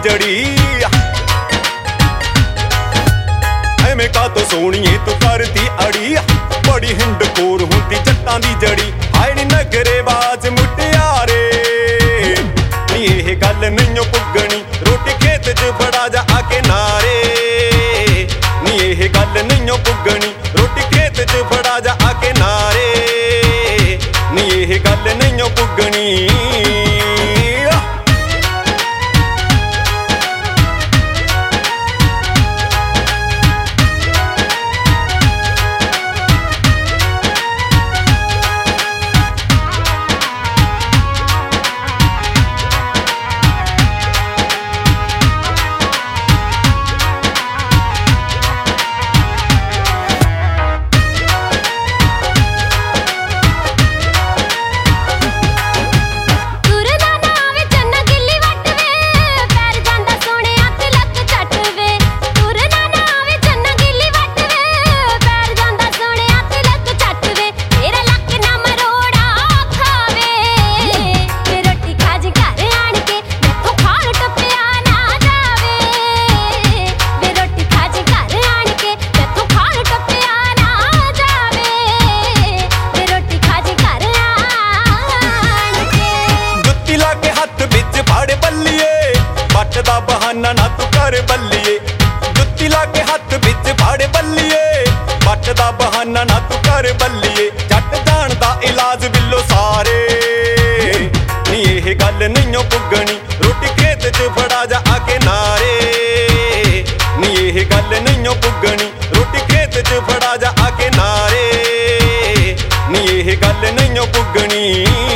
जड़ी एवें का तो सोणीए तू करदी अड़ी बड़ी हिंडकोर हुंदी जट्टां दी जड़ी हाय नी नगरेबाज मुटियारे नी इह गल नहीं पुगणी रोटी खेत च बड़ा जा आके नारे नी इह गल नहीं पुगणी रोटी खेत च बड़ा जा आके नारे नी इह गल नहीं पुगणी दा बहाना ना तू कर बल्लिए जुत्ती ला के हथ विच फाड़े बल्लिए बट दा बहाना ना तू कर बल्लिए जट जानदा इलाज बिल्लो सारे नी इह गल नहीं पुगणी रोटी खेत च फड़ा जा आके नारे नी इह गल नहीं पुगणी रोटी खेत च फड़ा जा आके नारे नी इह गल नहीं पुगणी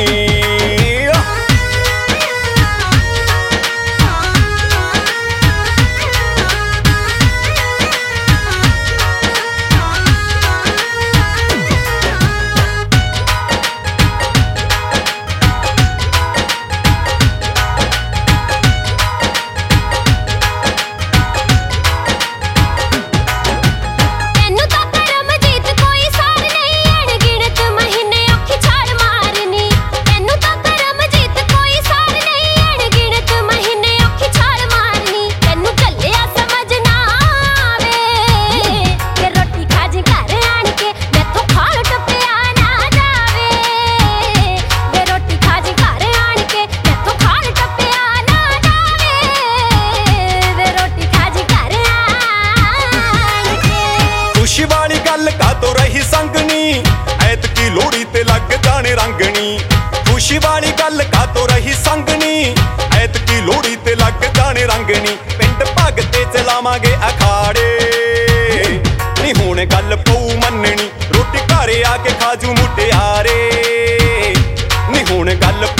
खुशी वाली गल का तो रही संगनी ऐतकी लोड़ी ते लग जाने रंगनी खुशी वाली गल का तो रही संगनी ऐतकी लोड़ी ते लग जाने रंगनी पिंड भगते चलावांगे अखाड़े नी हुण गल पऊ मननी रोटी घरे आके खाजू मुटियारे नी हुण गल